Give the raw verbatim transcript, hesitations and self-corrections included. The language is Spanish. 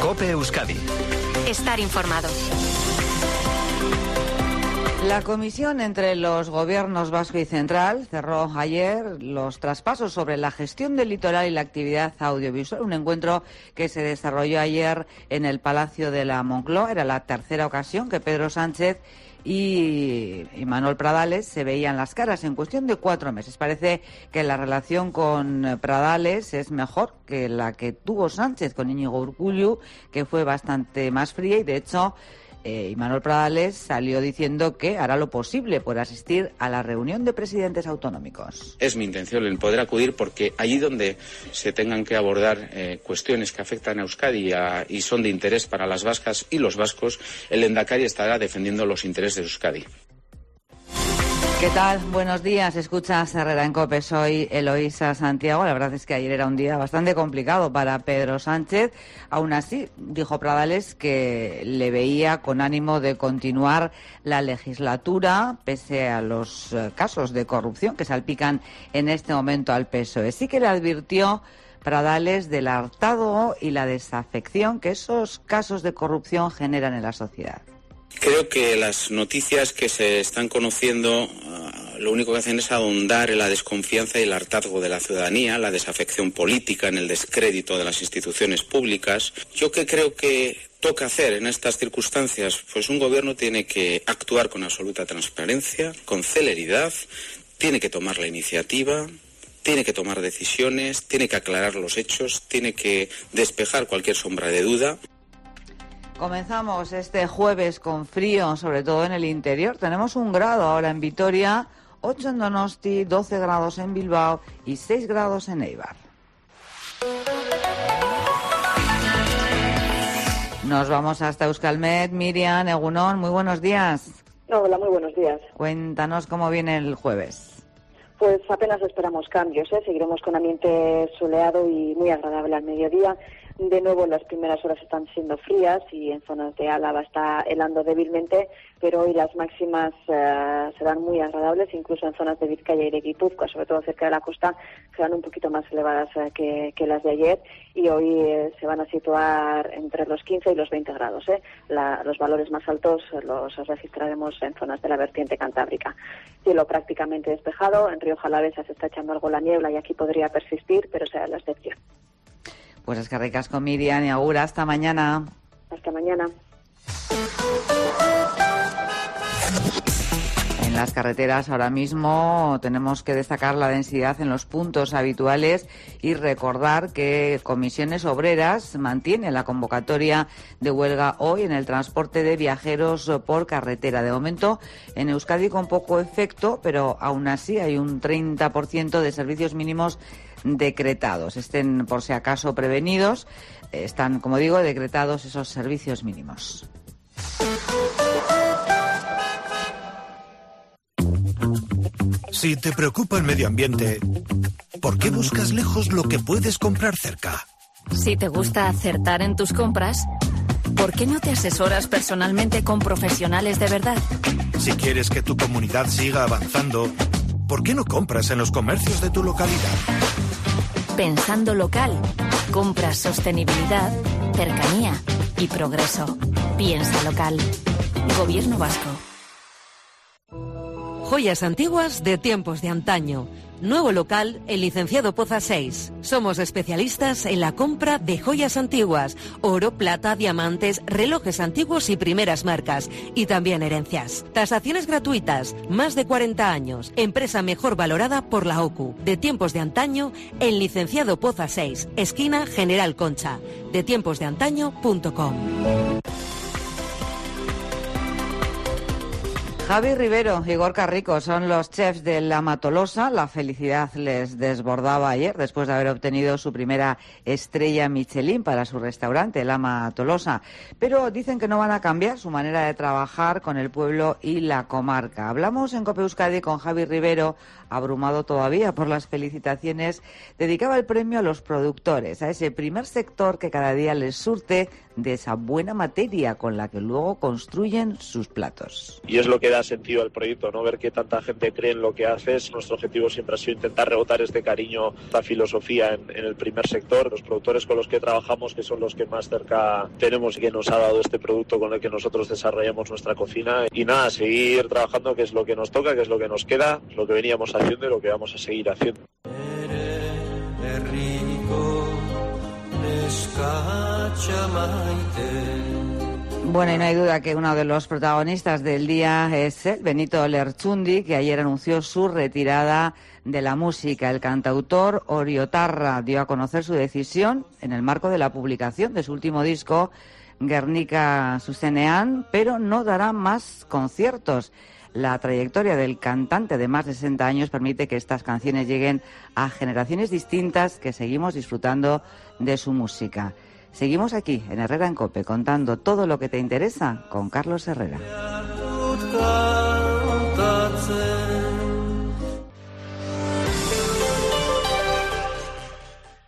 COPE Euskadi. Estar informado. La comisión entre los gobiernos vasco y central cerró ayer los traspasos sobre la gestión del litoral y la actividad audiovisual, un encuentro que se desarrolló ayer en el Palacio de la Moncloa. Era la tercera ocasión que Pedro Sánchez y, y Manuel Pradales se veían las caras en cuestión de cuatro meses. Parece que la relación con Pradales es mejor que la que tuvo Sánchez con Íñigo Urkullu, que fue bastante más fría, y de hecho Eh, Manuel Pradales salió diciendo que hará lo posible por asistir a la reunión de presidentes autonómicos. Es mi intención el poder acudir, porque allí donde se tengan que abordar eh, cuestiones que afectan a Euskadi a, y son de interés para las vascas y los vascos, el Lehendakari estará defendiendo los intereses de Euskadi. ¿Qué tal? Buenos días. Escuchas Herrera en COPE. Soy Eloísa Santiago. La verdad es que ayer era un día bastante complicado para Pedro Sánchez. Aún así, dijo Pradales que le veía con ánimo de continuar la legislatura, pese a los eh, casos de corrupción que salpican en este momento al P S O E. Sí que le advirtió Pradales del hartazgo y la desafección que esos casos de corrupción generan en la sociedad. Creo que las noticias que se están conociendo uh, lo único que hacen es ahondar en la desconfianza y el hartazgo de la ciudadanía, la desafección política, en el descrédito de las instituciones públicas. Yo que creo que toca hacer en estas circunstancias, pues un gobierno tiene que actuar con absoluta transparencia, con celeridad, tiene que tomar la iniciativa, tiene que tomar decisiones, tiene que aclarar los hechos, tiene que despejar cualquier sombra de duda. Comenzamos este jueves con frío, sobre todo en el interior. Tenemos un grado ahora en Vitoria, ocho en Donosti, doce grados en Bilbao y seis grados en Eibar. Nos vamos hasta Euskalmet. Miriam, Egunon, muy buenos días. Hola, muy buenos días. Cuéntanos cómo viene el jueves. Pues apenas esperamos cambios, ¿eh? Seguiremos con ambiente soleado y muy agradable al mediodía. De nuevo, las primeras horas están siendo frías y en zonas de Álava está helando débilmente, pero hoy las máximas uh, serán muy agradables, incluso en zonas de Vizcaya y de Guipúzcoa, sobre todo cerca de la costa, serán un poquito más elevadas uh, que, que las de ayer, y hoy uh, se van a situar entre los quince y los veinte grados. ¿eh? La, los valores más altos los registraremos en zonas de la vertiente cantábrica. Cielo prácticamente despejado, en Rioja Alavesa se está echando algo la niebla y aquí podría persistir, pero será la excepción. Pues es que ricas con Miriam y Augura. Hasta mañana. Hasta mañana. En las carreteras ahora mismo tenemos que destacar la densidad en los puntos habituales y recordar que Comisiones Obreras mantiene la convocatoria de huelga hoy en el transporte de viajeros por carretera. De momento en Euskadi con poco efecto, pero aún así hay un treinta por ciento de servicios mínimos decretados. Estén por si acaso prevenidos, están, como digo, decretados esos servicios mínimos. Si te preocupa el medio ambiente, ¿por qué buscas lejos lo que puedes comprar cerca? Si te gusta acertar en tus compras, ¿por qué no te asesoras personalmente con profesionales de verdad? Si quieres que tu comunidad siga avanzando, ¿por qué no compras en los comercios de tu localidad? Pensando local, compras sostenibilidad, cercanía y progreso. Piensa local. Gobierno vasco. Joyas antiguas de tiempos de antaño. Nuevo local, el Licenciado Poza seis. Somos especialistas en la compra de joyas antiguas, oro, plata, diamantes, relojes antiguos y primeras marcas, y también herencias. Tasaciones gratuitas, más de cuarenta años, empresa mejor valorada por la O C U. De tiempos de antaño, el Licenciado Poza seis, esquina General Concha, de tiempos de antaño punto com. Javi Rivero y Gorka Rico son los chefs de La Matolosa. La felicidad les desbordaba ayer después de haber obtenido su primera estrella Michelin para su restaurante, La Matolosa. Pero dicen que no van a cambiar su manera de trabajar con el pueblo y la comarca. Hablamos en COPE Euskadi con Javi Rivero, abrumado todavía por las felicitaciones. Dedicaba el premio a los productores, a ese primer sector que cada día les surte de esa buena materia con la que luego construyen sus platos. Y es lo que da sentido al proyecto, ¿no? Ver que tanta gente cree en lo que haces. Nuestro objetivo siempre ha sido intentar rebotar este cariño, esta filosofía en, en el primer sector. Los productores con los que trabajamos, que son los que más cerca tenemos y que nos ha dado este producto con el que nosotros desarrollamos nuestra cocina. Y nada, seguir trabajando, que es lo que nos toca, que es lo que nos queda, lo que veníamos haciendo y lo que vamos a seguir haciendo. Bueno, y no hay duda que uno de los protagonistas del día es él, Benito Lertxundi, que ayer anunció su retirada de la música. El cantautor oriotarra dio a conocer su decisión en el marco de la publicación de su último disco, Gernika Zuzenean, pero no dará más conciertos. La trayectoria del cantante de más de sesenta años permite que estas canciones lleguen a generaciones distintas que seguimos disfrutando de su música. Seguimos aquí, en Herrera en COPE, contando todo lo que te interesa con Carlos Herrera.